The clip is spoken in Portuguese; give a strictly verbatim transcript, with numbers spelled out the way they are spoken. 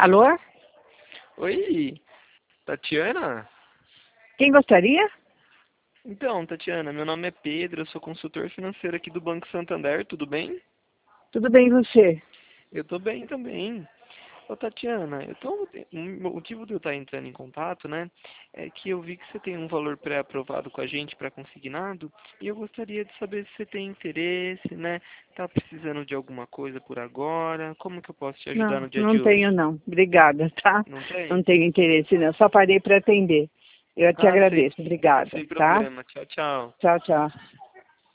Alô? Oi, Tatiana? Quem gostaria? Então, Tatiana, meu nome é Pedro, eu sou consultor financeiro aqui do Banco Santander, tudo bem? Tudo bem, e você? Eu tô bem também. Ô, Tatiana, eu tô, o motivo de eu estar entrando em contato, né, é que eu vi que você tem um valor pré-aprovado com a gente para consignado e eu gostaria de saber se você tem interesse, né, tá precisando de alguma coisa por agora, como que eu posso te ajudar Não, no dia não de tenho hoje? não. Obrigada, tá? Não tem? Não tenho interesse não. Só parei para atender. Eu te Ah, sei, agradeço. Obrigada, sem tá? problema. Tchau, tchau. Tchau, tchau.